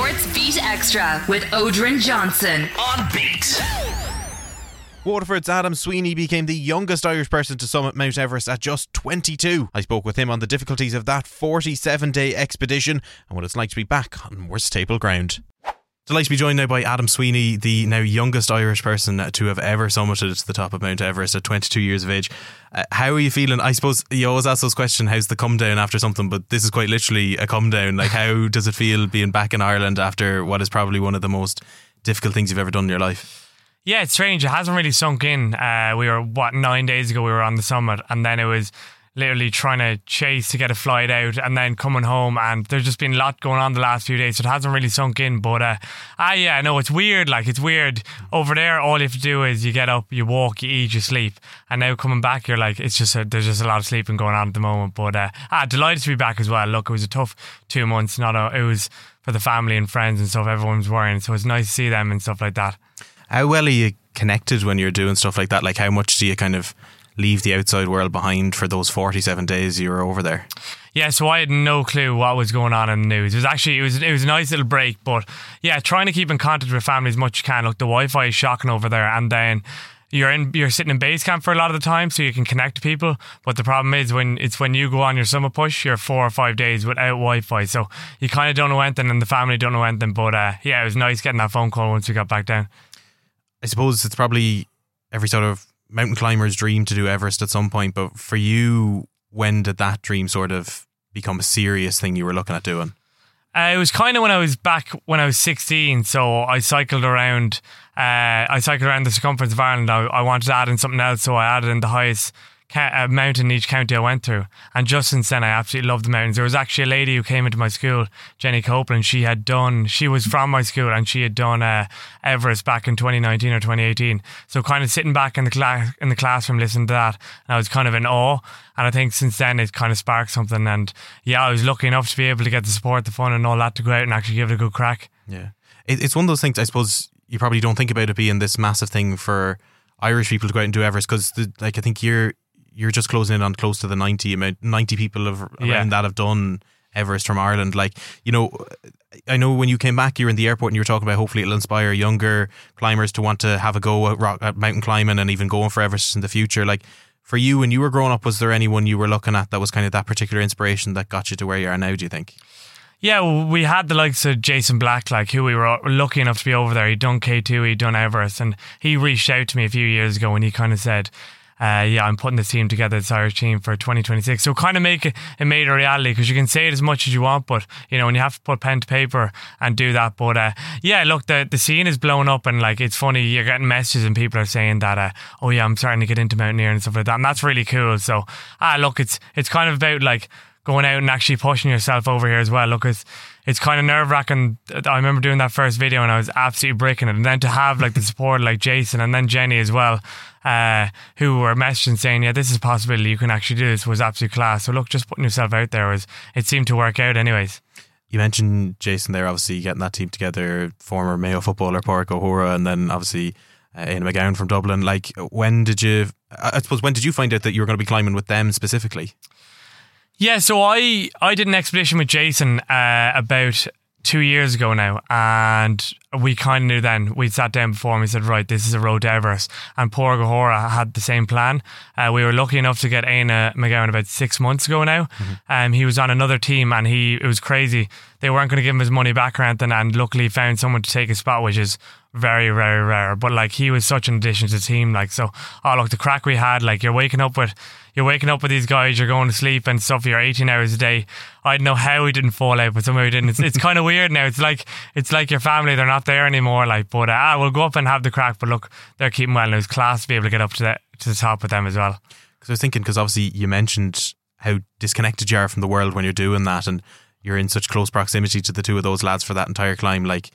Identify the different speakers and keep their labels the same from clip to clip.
Speaker 1: Sports Beat Extra with Odrin Johnson on Beat.
Speaker 2: Waterford's Adam Sweeney became the youngest Irish person to summit Mount Everest at just 22. I spoke with him on the difficulties of that 47-day expedition and what it's like to be back on more stable ground. Delighted to be joined now by Adam Sweeney, the now youngest Irish person to have ever summited to the top of Mount Everest at 22 years of age. How are you feeling? I suppose you always ask those questions, how's the come down after something, but this is quite literally a come down. Like, how does it feel being back in Ireland after what is probably one of the most difficult things you've ever done in your life?
Speaker 3: Yeah, it's strange. It hasn't really sunk in. We were, 9 days ago we were on the summit, and then it was literally trying to chase to get a flight out and then coming home, and there's just been a lot going on the last few days, so it hasn't really sunk in. But it's weird. Like, it's weird. Over there, all you have to do is you get up, you walk, you eat, you sleep, and now coming back, you're like, there's just a lot of sleeping going on at the moment. But delighted to be back as well. Look, it was a tough 2 months. It was for the family and friends and stuff. Everyone was worrying, so it's nice to see them and stuff like that.
Speaker 2: How well are you connected when you're doing stuff like that? Like, how much do you kind of leave the outside world behind for those 47 days you were over there?
Speaker 3: Yeah, so I had no clue what was going on in the news. It was a nice little break, but yeah, trying to keep in contact with family as much as you can. Look, the Wi-Fi is shocking over there, and then you're sitting in base camp for a lot of the time, so you can connect to people. But the problem is when you go on your summer push, you're 4 or 5 days without Wi-Fi, so you kind of don't know anything, and the family don't know anything. But it was nice getting that phone call once we got back down. I
Speaker 2: suppose it's probably every sort of mountain climber's dream to do Everest at some point, but for you, when did that dream sort of become a serious thing you were looking at doing?
Speaker 3: It was kind of when I was 16, so I cycled around the circumference of Ireland. I wanted to add in something else, so I added in the highest mountain in each county I went through, and just since then I absolutely loved the mountains. There was actually a lady who came into my school, Jenny Copeland. She was from my school, and she had done Everest back in 2019 or 2018, so kind of sitting back in the classroom listening to that, and I was kind of in awe. And I think since then it kind of sparked something, and I was lucky enough to be able to get the support, the fun and all that to go out and actually give it a good crack.
Speaker 2: Yeah, it's one of those things, I suppose you probably don't think about it being this massive thing for Irish people to go out and do Everest, because I think you're just closing in on close to the 90 people around that have done Everest from Ireland. Like, I know when you came back, you were in the airport and you were talking about hopefully it'll inspire younger climbers to want to have a go at mountain climbing and even going for Everest in the future. Like, for you, when you were growing up, was there anyone you were looking at that was kind of that particular inspiration that got you to where you are now, do you think?
Speaker 3: Yeah, well, we had the likes of Jason Black, like, who we were lucky enough to be over there. He'd done K2, he'd done Everest, and he reached out to me a few years ago and he kind of said, I'm putting this team together, this Irish team for 2026. So kind of make it made a reality, because you can say it as much as you want, but when you have to put pen to paper and do that. But look, the scene is blown up, and like, it's funny, you're getting messages and people are saying that I'm starting to get into mountaineering and stuff like that, and that's really cool. So look, it's kind of about like going out and actually pushing yourself over here as well. Look, it's kind of nerve-wracking. I remember doing that first video and I was absolutely breaking it, and then to have like the support like Jason and then Jenny as well, who were messaging saying, yeah, this is a possibility, you can actually do this, was absolute class. So look, just putting yourself out there it seemed to work out anyways.
Speaker 2: You mentioned Jason there, obviously getting that team together, former Mayo footballer Pádraig O'Hora, and then obviously Ian McGowan from Dublin. Like, when did you find out that you were going to be climbing with them specifically?
Speaker 3: Yeah, so I did an expedition with Jason about 2 years ago now, and we kind of knew then. We sat down before and we said, right, this is a road to Everest, and Pádraig O'Hora had the same plan. We were lucky enough to get Ian McGowan about 6 months ago now. He was on another team, and it was crazy. They weren't going to give him his money back or anything, and luckily found someone to take his spot, which is very, very rare. But like, he was such an addition to the team. Like, so, look, the crack we had, like, you're waking up with these guys, you're going to sleep and stuff, you're 18 hours a day. I don't know how he didn't fall out, but somehow he didn't. It's kind of weird now. It's like your family, they're not there anymore. Like, but we'll go up and have the crack. But look, they're keeping well, and it was class to be able to get up to the top with them as well.
Speaker 2: Because I was thinking, because obviously you mentioned how disconnected you are from the world when you're doing that, and you're in such close proximity to the two of those lads for that entire climb. Like,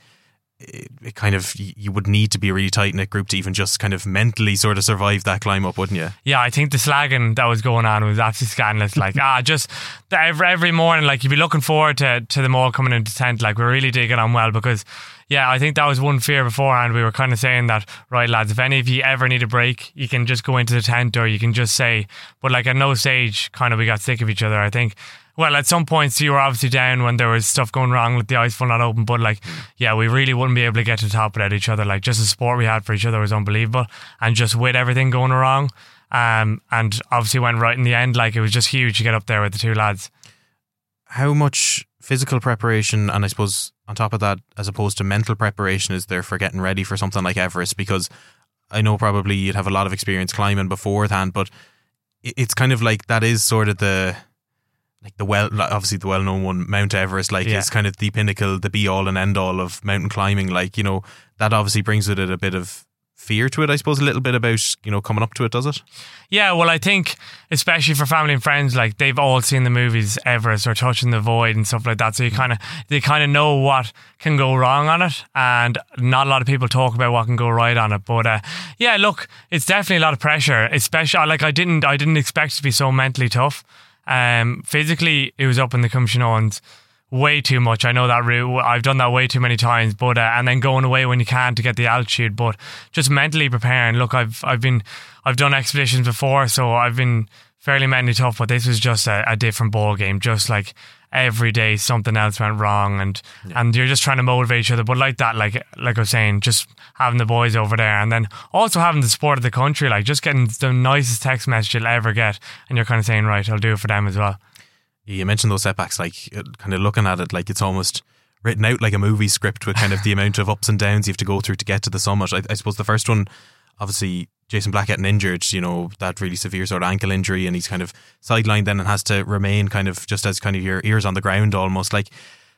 Speaker 2: it kind of, you would need to be a really tight-knit group to even just kind of mentally sort of survive that climb up, wouldn't you?
Speaker 3: Yeah, I think the slagging that was going on was absolutely scandalous. Like, just every morning, like, you'd be looking forward to them all coming into tent. Like, we really did get on well, because I think that was one fear beforehand. We were kind of saying that, right, lads, if any of you ever need a break, you can just go into the tent, or you can just say, but like, at no stage kind of we got sick of each other. I think Well, at some points you were obviously down when there was stuff going wrong with the ice full not open, but like, yeah, we really wouldn't be able to get to the top without each other. Like, just the support we had for each other was unbelievable, and just with everything going wrong, and obviously went right in the end. Like, it was just huge to get up there with the two lads.
Speaker 2: How much physical preparation, and I suppose on top of that, as opposed to mental preparation, is there for getting ready for something like Everest? Because I know probably you'd have a lot of experience climbing beforehand, but it's kind of like that is sort of obviously the well-known one, Mount Everest, like is kind of the pinnacle, the be-all and end-all of mountain climbing. Like, you know, that obviously brings with it a bit of fear to it, I suppose, a little bit about, you know, coming up to it, does it?
Speaker 3: Yeah, well, I think especially for family and friends, like they've all seen the movies Everest or Touching the Void and stuff like that, so they kind of know what can go wrong on it, and not a lot of people talk about what can go right on it. But yeah, look, it's definitely a lot of pressure, especially like I didn't expect it to be so mentally tough. Physically, it was up in the Cumshanoans way too much. I know that route. I've done that way too many times. But and then going away when you can to get the altitude. But just mentally preparing. Look, I've done expeditions before, so I've been fairly mentally tough. But this was just a different ball game. Just like every day something else went wrong, and you're just trying to motivate each other. But like that, like I was saying, just having the boys over there, and then also having the support of the country, like just getting the nicest text message you'll ever get, and you're kind of saying, right, I'll do it for them as well.
Speaker 2: You mentioned those setbacks, like kind of looking at it like it's almost written out like a movie script with kind of the amount of ups and downs you have to go through to get to the summit. I suppose the first one, obviously Jason Black getting injured, you know, that really severe sort of ankle injury, and he's kind of sidelined then and has to remain kind of just as kind of your ears on the ground almost. Like,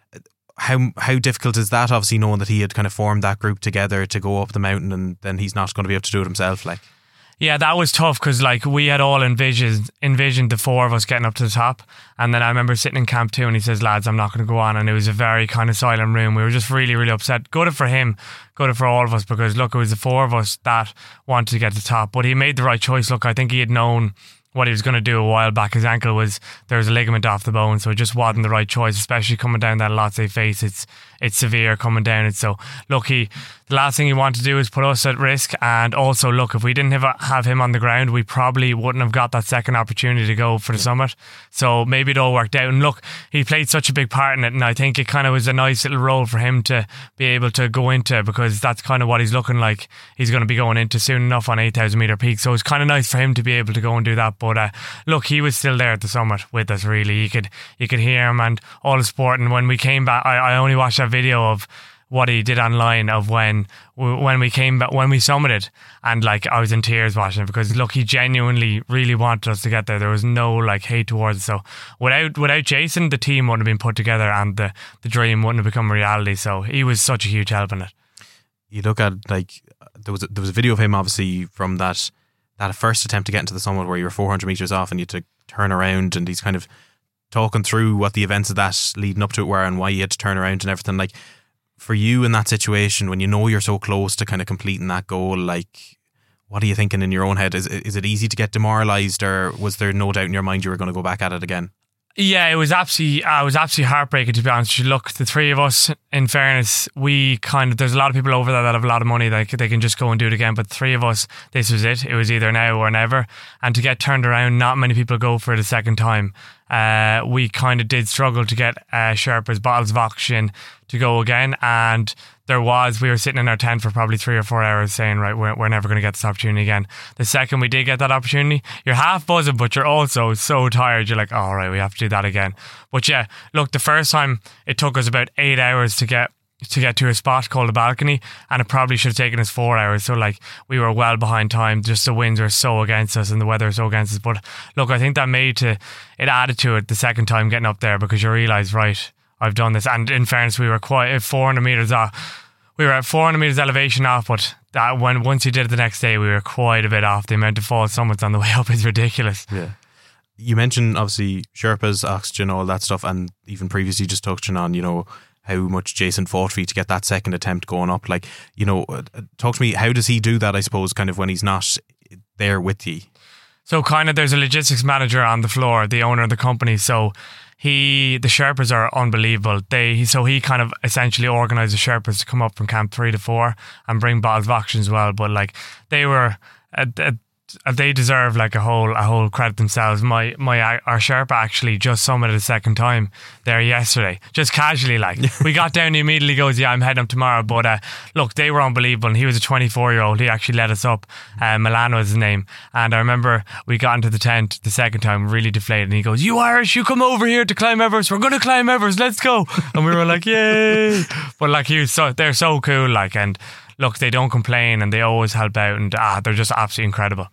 Speaker 2: how difficult is that, obviously knowing that he had kind of formed that group together to go up the mountain, and then he's not going to be able to do it himself? Like,
Speaker 3: yeah, that was tough because like we had all envisioned the four of us getting up to the top, and then I remember sitting in Camp 2 and he says, lads, I'm not going to go on, and it was a very kind of silent room. We were just really, really upset. Good for him, good for all of us, because look, it was the four of us that wanted to get to the top, but he made the right choice. Look, I think he had known what he was going to do a while back. His ankle there was a ligament off the bone, so it just wasn't the right choice, especially coming down that Lhotse face. It's severe coming down it. So look, the last thing he wanted to do is put us at risk, and also look, if we didn't have him on the ground, we probably wouldn't have got that second opportunity to go for the summit. So maybe it all worked out, and look, he played such a big part in it, and I think it kind of was a nice little role for him to be able to go into, because that's kind of what he's looking like he's going to be going into soon enough on 8,000 metre peak. So it's kind of nice for him to be able to go and do that. But look, he was still there at the summit with us, really. You could hear him and all the support. And when we came back, I only watched that video of what he did online of when we came back, when we summited, and like I was in tears watching it, because look, he genuinely really wanted us to get there. There was no like hate towards it. So without Jason, the team wouldn't have been put together, and the dream wouldn't have become a reality. So he was such a huge help in it.
Speaker 2: You look at, like, there was a video of him obviously from that first attempt to get into the summit where you were 400 metres off and you had to turn around, and he's kind of talking through what the events of that leading up to it were and why you had to turn around and everything. Like, for you in that situation, when you know you're so close to kind of completing that goal, like, what are you thinking in your own head? Is it easy to get demoralised, or was there no doubt in your mind you were going to go back at it again?
Speaker 3: Yeah, it was absolutely heartbreaking, to be honest. Look, the three of us, in fairness, there's a lot of people over there that have a lot of money that they can just go and do it again, but the three of us, this was it. It was either now or never. And to get turned around, not many people go for it a second time. We kind of did struggle to get Sherpas, bottles of oxygen to go again, and we were sitting in our tent for probably 3 or 4 hours saying, right, we're never going to get this opportunity again. The second we did get that opportunity, you're half buzzing, but you're also so tired, you're like, all right, we have to do that again. But yeah, look, the first time it took us about 8 hours to get to a spot called the balcony, and it probably should have taken us 4 hours. So like, we were well behind time, just the winds were so against us and the weather was so against us. But look, I think that it added to it the second time getting up there, because you realise, right, I've done this. And in fairness, we were quite 400 metres off. We were at 400 metres elevation off, but once you did it the next day, we were quite a bit off. The amount of false summits on the way up is ridiculous.
Speaker 2: Yeah. You mentioned obviously Sherpas, oxygen, all that stuff, and even previously just touching on, you know, how much Jason fought for you to get that second attempt going up. Like, you know, talk to me, how does he do that, I suppose, kind of when he's not there with you?
Speaker 3: So kind of there's a logistics manager on the floor, the owner of the company. So the Sherpas are unbelievable. So he kind of essentially organised the Sherpas to come up from Camp 3 to 4 and bring bottles of oxygen as well. But like, they were they deserve like a whole credit themselves. Our Sherpa actually just summited a second time there yesterday, just casually. Like we got down, he immediately goes, "Yeah, I'm heading up tomorrow." But look, they were unbelievable. And he was a 24-year-old. He actually led us up. Milano is his name. And I remember we got into the tent the second time, really deflated. And he goes, "You Irish, you come over here to climb Everest. We're going to climb Everest. Let's go." And we were like, "Yay!" But like they're so cool. Like, and look, they don't complain and they always help out, and they're just absolutely incredible.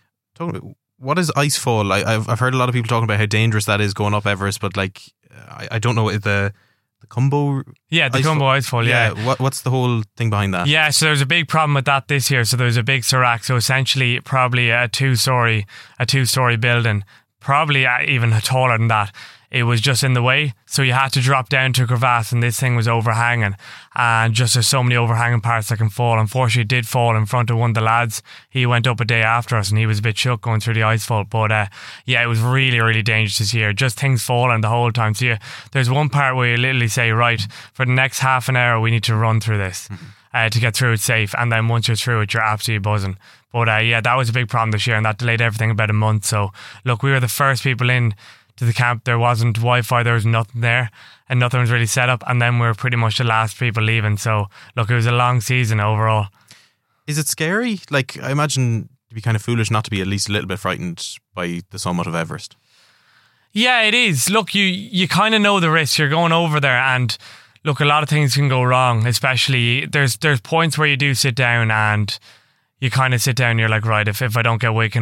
Speaker 2: What is icefall? I've heard a lot of people talking about how dangerous that is going up Everest, but like I don't know the Cumbo.
Speaker 3: Yeah, the Cumbo icefall. Yeah.
Speaker 2: What's the whole thing behind that?
Speaker 3: Yeah, so there's a big problem with that this year. So there's a big serac. So essentially, probably a two-story building, probably even taller than that. It was just in the way, so you had to drop down to a crevasse, and this thing was overhanging, and just there's so many overhanging parts that can fall. Unfortunately, it did fall in front of one of the lads. He went up a day after us, and he was a bit shook going through the icefall. But yeah, it was really, really dangerous this year. Just things falling the whole time. So there's one part where you literally say, right, for the next half an hour, we need to run through this to get through it safe. And then once you're through it, you're absolutely buzzing. But yeah, that was a big problem this year, and that delayed everything about a month. So look, we were the first people in to the camp. There wasn't Wi-Fi, there was nothing there, and nothing was really set up, and then we were pretty much the last people leaving. So look, it was a long season overall.
Speaker 2: Is it scary? Like, I imagine it'd be kind of foolish not to be at least a little bit frightened by the summit of Everest.
Speaker 3: Yeah, it is. Look, you kind of know the risks. You're going over there, and look, a lot of things can go wrong. Especially there's points where you do sit down and you kind of sit down, you're like, right, if I don't get woken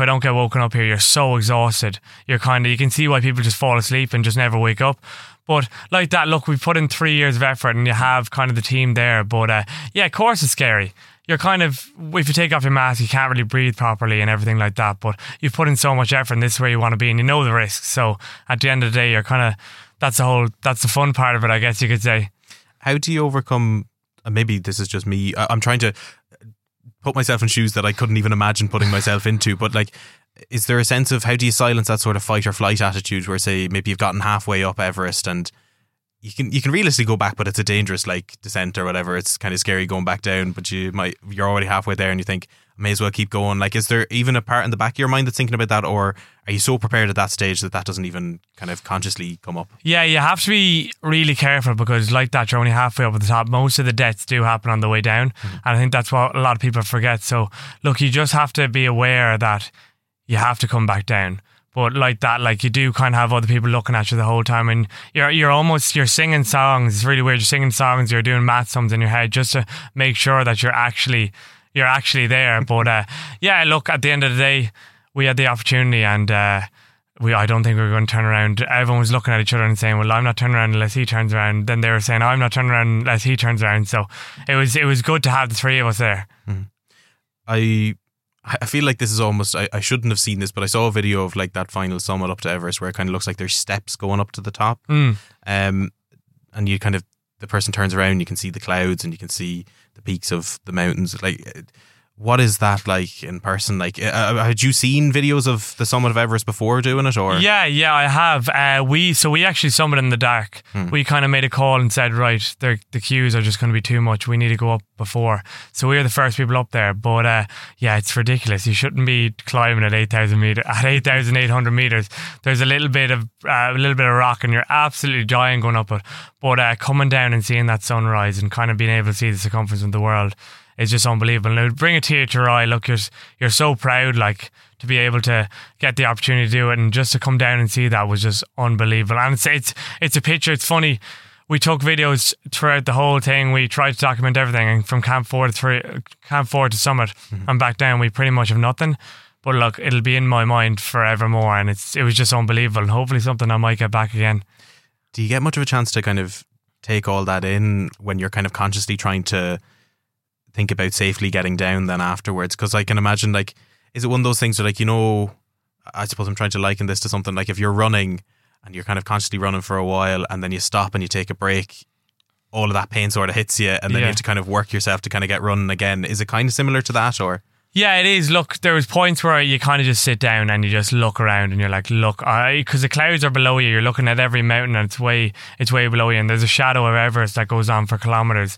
Speaker 3: up here, you're so exhausted. You can see why people just fall asleep and just never wake up. But like that, look, we've put in 3 years of effort, and you have kind of the team there. But yeah, of course it's scary. You're kind of, if you take off your mask, you can't really breathe properly and everything like that. But you've put in so much effort, and this is where you want to be, and you know the risks. So at the end of the day, you're kind of, that's the fun part of it, I guess you could say.
Speaker 2: How do you overcome, maybe this is just me, I'm trying to put myself in shoes that I couldn't even imagine putting myself into, but like, is there a sense of how do you silence that sort of fight or flight attitude where, say, maybe you've gotten halfway up Everest and you can realistically go back, but it's a dangerous like descent or whatever, it's kind of scary going back down, but you're already halfway there and you think I may as well keep going. Like, is there even a part in the back of your mind that's thinking about that, or are you so prepared at that stage that doesn't even kind of consciously come up? Yeah,
Speaker 3: you have to be really careful, because like that, you're only halfway up at the top. Most of the deaths do happen on the way down, and I think that's what a lot of people forget. So look, you just have to be aware that you have to come back down. But like that, like you do kind of have other people looking at you the whole time, and you're singing songs. It's really weird. You're singing songs, you're doing math sums in your head just to make sure that you're actually there. But yeah, look, at the end of the day, we had the opportunity, and I don't think we were going to turn around. Everyone was looking at each other and saying, well, I'm not turning around unless he turns around. Then they were saying, I'm not turning around unless he turns around. So it was good to have the three of us there.
Speaker 2: I feel like this is almost, I shouldn't have seen this, but I saw a video of like that final summit up to Everest where it kind of looks like there's steps going up to the top. And you kind of, the person turns around, you can see the clouds and you can see the peaks of the mountains. Like, what is that like in person? Like, had you seen videos of the summit of Everest before doing it, or? Yeah,
Speaker 3: I have. We actually summited in the dark. We kind of made a call and said, right, the queues are just going to be too much. We need to go up before. So we were the first people up there. But yeah, it's ridiculous. You shouldn't be climbing at 8,800 meters. There's a little bit of rock, and you're absolutely dying going up it. But coming down and seeing that sunrise and kind of being able to see the circumference of the world, it's just unbelievable. And it would bring a tear to your eye. Look, you're so proud, like, to be able to get the opportunity to do it, and just to come down and see that was just unbelievable. And it's a picture. It's funny. We took videos throughout the whole thing. We tried to document everything, and from Camp 4 to Summit and back down, we pretty much have nothing. But look, it'll be in my mind forevermore, and it was just unbelievable, and hopefully something I might get back again.
Speaker 2: Do you get much of a chance to kind of take all that in when you're kind of consciously trying to think about safely getting down then afterwards? Because I can imagine, like, is it one of those things where, like, you know, I suppose I'm trying to liken this to something like if you're running and you're kind of consciously running for a while and then you stop and you take a break, all of that pain sort of hits you, and then you have to kind of work yourself to kind of get running again. Is it kind of similar to that, or?
Speaker 3: Yeah, it is. Look, there was points where you kind of just sit down and you just look around and you're like, look, because the clouds are below you, you're looking at every mountain and it's way below you, and there's a shadow of Everest that goes on for kilometres.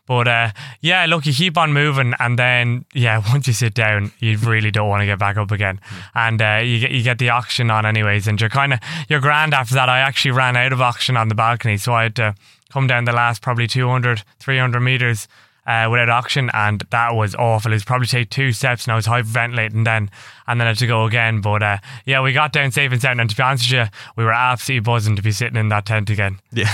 Speaker 3: But yeah, look, you keep on moving, and then once you sit down, you really don't want to get back up again. And you get the oxygen on anyways, and you're grand after that. I actually ran out of oxygen on the balcony, so I had to come down the last probably 200, 300 meters without oxygen, and that was awful. It was probably take 2 steps, and I was hyperventilating then, and then I had to go again. But we got down safe and sound, and to be honest with you, we were absolutely buzzing to be sitting in that tent again.
Speaker 2: Yeah.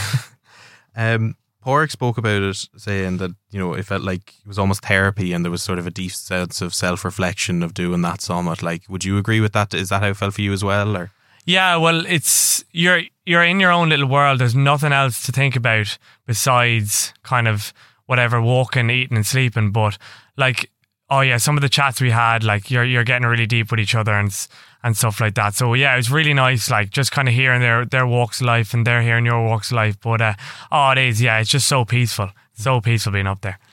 Speaker 2: Pádraig spoke about it, saying that, you know, it felt like it was almost therapy, and there was sort of a deep sense of self-reflection of doing that summit. Like, would you agree with that? Is that how it felt for you as well, or?
Speaker 3: Yeah, well, it's you're in your own little world. There's nothing else to think about besides kind of whatever, walking, eating and sleeping. But like, some of the chats we had, like you're getting really deep with each other and stuff like that. So yeah, it was really nice, like just kind of hearing their walks of life, and they're hearing your walks of life. But it is, it's just so peaceful being up there.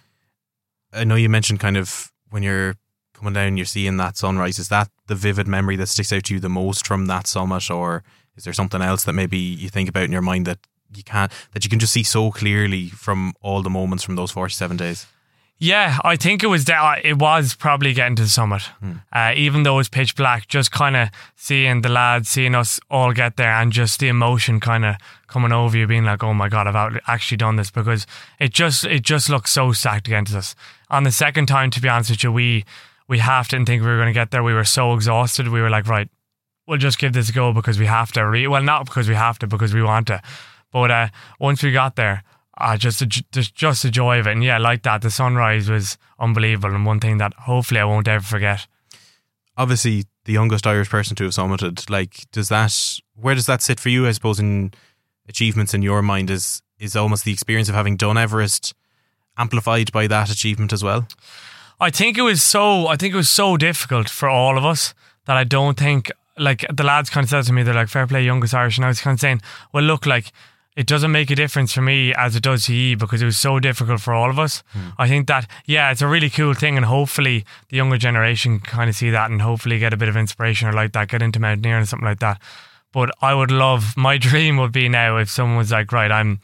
Speaker 2: I know you mentioned kind of when you're coming down, you're seeing that sunrise. Is that the vivid memory that sticks out to you the most from that summit, or is there something else that maybe you think about in your mind that you can just see so clearly from all the moments from those 47 days?
Speaker 3: Yeah, I think it was probably getting to the summit. Even though it was pitch black, just kind of seeing the lads, seeing us all get there, and just the emotion kind of coming over you, being like, oh my God, I've actually done this, because it just looked so stacked against us. On the second time, to be honest with you, we half didn't think we were going to get there. We were so exhausted. We were like, right, we'll just give this a go because we have to. Well, not because we have to, because we want to. But once we got there, just the joy of it. And yeah, like that, the sunrise was unbelievable, and one thing that hopefully I won't ever forget.
Speaker 2: Obviously, the youngest Irish person to have summited, like, where does that sit for you, I suppose, in achievements in your mind? Is almost the experience of having done Everest amplified by that achievement as well?
Speaker 3: I think it was so difficult for all of us that I don't think, like, the lads kind of said to me, they're like, fair play, youngest Irish, and I was kind of saying, well, look, like, it doesn't make a difference for me as it does to you, because it was so difficult for all of us. I think that, it's a really cool thing, and hopefully the younger generation kind of see that and hopefully get a bit of inspiration, or like that, get into mountaineering or something like that. But my dream would be now if someone was like, right, I'm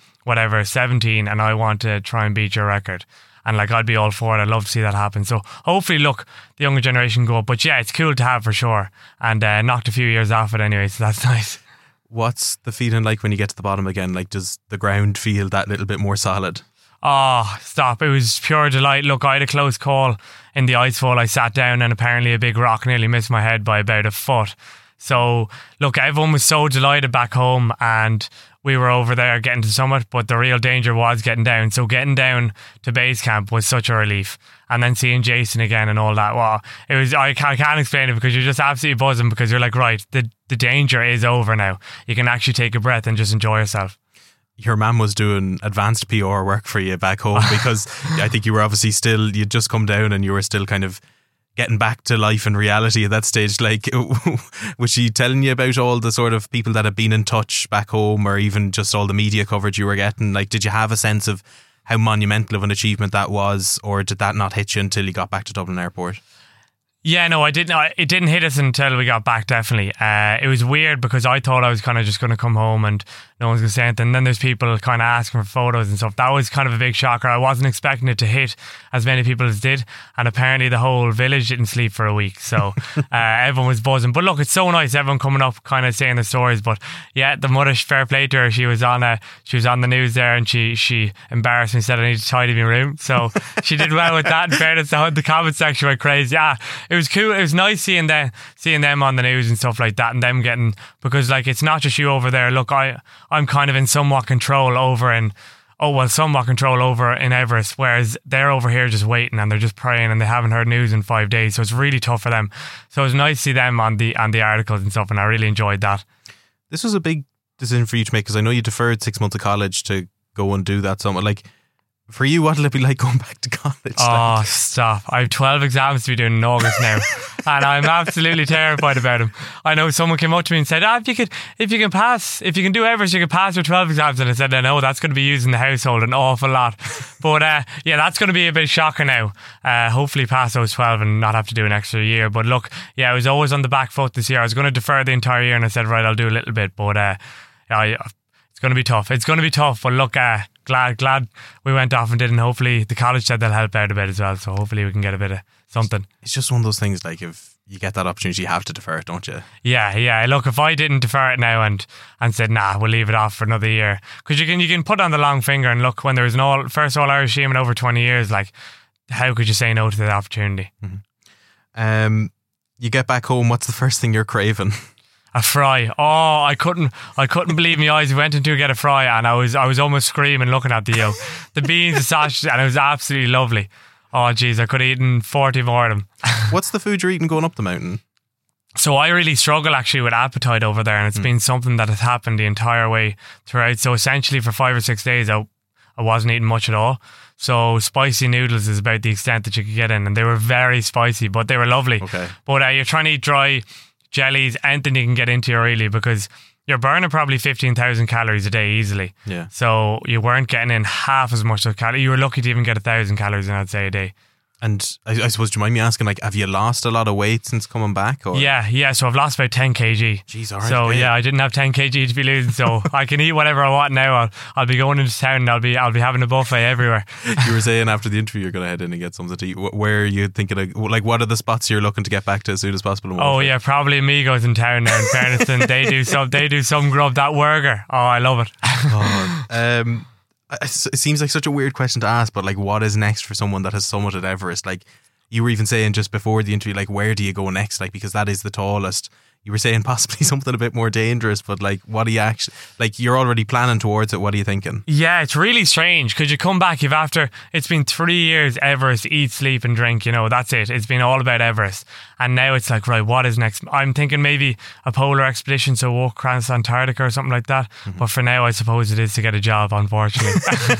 Speaker 3: 17 and I want to try and beat your record. And like, I'd be all for it. I'd love to see that happen. So hopefully, look, the younger generation go up. But yeah, it's cool to have for sure. And knocked a few years off it anyway, so that's nice.
Speaker 2: What's the feeling like when you get to the bottom again? Like, does the ground feel that little bit more solid?
Speaker 3: Oh, stop. It was pure delight. Look, I had a close call in the icefall. I sat down and apparently a big rock nearly missed my head by about a foot. So, look, everyone was so delighted back home, and we were over there getting to the summit, but the real danger was getting down. So getting down to base camp was such a relief. And then seeing Jason again and all that, wow, it was, I can't explain it, because you're just absolutely buzzing, because you're like, right, the danger is over now. You can actually take a breath and just enjoy yourself.
Speaker 2: Your mum was doing advanced PR work for you back home, because I think you were obviously you'd just come down and you were still kind of getting back to life and reality at that stage. Like, was she telling you about all the sort of people that had been in touch back home, or even just all the media coverage you were getting? Like, did you have a sense of how monumental of an achievement that was, or did that not hit you until you got back to Dublin Airport?
Speaker 3: Yeah, no, I didn't. It didn't hit us until we got back, definitely. It was weird, because I thought I was kind of just going to come home and no one's going to say anything. And then there's people kind of asking for photos and stuff. That was kind of a big shocker. I wasn't expecting it to hit as many people as did. And apparently the whole village didn't sleep for a week. So everyone was buzzing. But look, it's so nice, everyone coming up kind of saying the stories. But yeah, the mother, fair play to her. She was on the news there, and she embarrassed me, said I need to tidy my room. So she did well with that. In fairness, the comment section went crazy. Yeah, it was cool. It was nice seeing them on the news and stuff like that, and them getting, because like, it's not just you over there. Look, I'm kind of in somewhat control over in Everest, whereas they're over here just waiting, and they're just praying, and they haven't heard news in 5 days, so it's really tough for them. So it was nice to see them on the articles and stuff, and I really enjoyed that.
Speaker 2: This was a big decision for you to make, because I know you deferred 6 months of college to go and do that summit. Like, for you, what'll it be like going back to college?
Speaker 3: Oh, stop. I have 12 exams to be doing in August now, and I'm absolutely terrified about them. I know someone came up to me and said, if you can do Everest, you can pass your 12 exams. And I said, no, that's going to be used in the household an awful lot. But yeah, that's going to be a bit shocking now. Hopefully pass those 12 and not have to do an extra year. But look, yeah, I was always on the back foot this year. I was going to defer the entire year, and I said, right, I'll do a little bit. But it's going to be tough. It's going to be tough. But look, glad we went off and did, and hopefully the college said they'll help out a bit as well. So hopefully we can get a bit of something.
Speaker 2: It's just one of those things, like if you get that opportunity, you have to defer it, don't you?
Speaker 3: Yeah. Look, if I didn't defer it now and said, nah, we'll leave it off for another year, because you can put on the long finger, and look, when there was an first All-Irish team in over 20 years, like, how could you say no to that opportunity?
Speaker 2: Mm-hmm. You get back home, what's the first thing you're craving?
Speaker 3: A fry. Oh, I couldn't believe my eyes. We went in to get a fry, and I was almost screaming looking at the beans, the sausages, and it was absolutely lovely. Oh, geez, I could have eaten 40 more of them.
Speaker 2: What's the food you're eating going up the mountain?
Speaker 3: So I really struggle actually with appetite over there, and it's been something that has happened the entire way throughout. So essentially for 5 or 6 days, I wasn't eating much at all. So spicy noodles is about the extent that you could get in, and they were very spicy, but they were lovely.
Speaker 2: Okay.
Speaker 3: But you're trying to eat dry jellies, anything you can get into really, because you're burning probably 15,000 calories a day easily.
Speaker 2: Yeah.
Speaker 3: So you weren't getting in half as much of calories. You were lucky to even get 1,000 calories in, I'd say, a day.
Speaker 2: And I suppose, do you mind me asking, like, have you lost a lot of weight since coming back? Or?
Speaker 3: Yeah. So I've lost about 10 kg.
Speaker 2: Jeez, all right.
Speaker 3: So yeah, I didn't have 10 kg to be losing. So I can eat whatever I want now. I'll be going into town and I'll be having a buffet everywhere.
Speaker 2: You were saying after the interview you're going to head in and get something to eat. Where are you thinking of, like, what are the spots you're looking to get back to as soon as possible?
Speaker 3: Oh yeah, probably Amigos in town now. In fairness, and they do some grub. That burger. Oh, I love it.
Speaker 2: It seems like such a weird question to ask, but like, what is next for someone that has summited Everest? Like, you were even saying just before the interview, like, where do you go next? Like, because that is the tallest. You were saying possibly something a bit more dangerous, but like, what do you actually, like, you're already planning towards it. What are you thinking? Yeah,
Speaker 3: it's really strange because you come back, it's been 3 years Everest, eat, sleep and drink, that's it. It's been all about Everest. And now it's like, right, what is next? I'm thinking maybe a polar expedition, so walk across Antarctica or something like that. Mm-hmm. But for now, I suppose it is to get a job, unfortunately.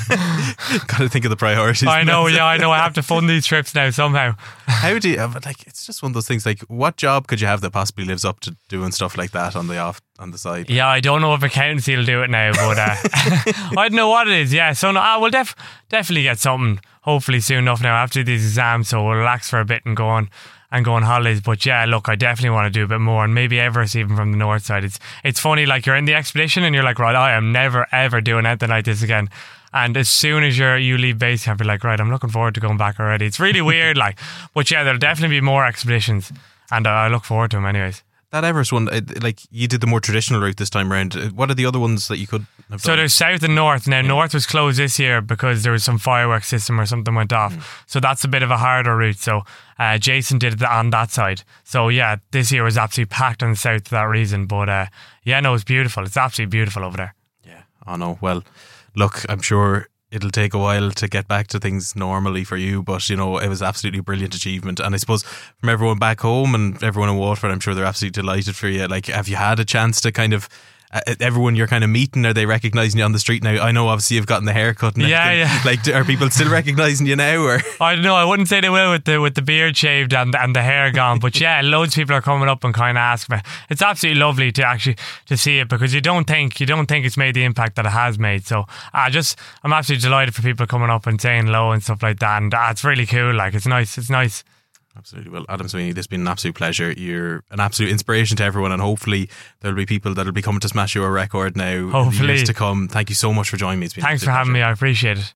Speaker 2: Got to think of the priorities.
Speaker 3: I know. I have to fund these trips now somehow.
Speaker 2: How do you, like, it's just one of those things, like, what job could you have that possibly lives up to doing stuff like that on the side?
Speaker 3: Yeah, I don't know if accountancy will do it now, but I don't know what it is. Yeah, so no, we'll definitely get something hopefully soon enough now after these exams, so we'll relax for a bit and go on holidays. But yeah, look, I definitely want to do a bit more, and maybe Everest even from the north side. It's funny, like, you're in the expedition and you're like, right, I am never ever doing anything like this again. And as soon as you leave base camp, you're like, right, I'm looking forward to going back already. It's really weird, like, but yeah, there'll definitely be more expeditions, and I look forward to them anyways.
Speaker 2: That Everest one, like, you did the more traditional route this time around. What are the other ones that you could have done?
Speaker 3: So there's south and north. Now, north was closed this year because there was some fireworks system or something went off. So that's a bit of a harder route. So Jason did it on that side. So yeah, this year was absolutely packed on the south for that reason. But yeah, no, it's beautiful. It's absolutely beautiful over there.
Speaker 2: Yeah, I know. Well, look, I'm sure it'll take a while to get back to things normally for you, but it was absolutely a brilliant achievement. And I suppose from everyone back home and everyone in Waterford, I'm sure they're absolutely delighted for you. Like, have you had a chance to kind of everyone you're kind of meeting, are they recognising you on the street now? I know obviously you've gotten the haircut and everything.
Speaker 3: Yeah.
Speaker 2: Like, are people still recognising you now? Or
Speaker 3: I don't know, I wouldn't say they will with the beard shaved and the hair gone, but yeah, loads of people are coming up and kind of asking me. It's absolutely lovely to actually to see it, because you don't think it's made the impact that it has made. So I'm absolutely delighted for people coming up and saying hello and stuff like that, and it's really cool. Like, it's nice.
Speaker 2: Absolutely. Well, Adam Sweeney, this has been an absolute pleasure. You're an absolute inspiration to everyone, and hopefully there'll be people that'll be coming to smash your record now in the years to come. Thank you so much for joining me. It's been
Speaker 3: Thanks for having me. I appreciate it.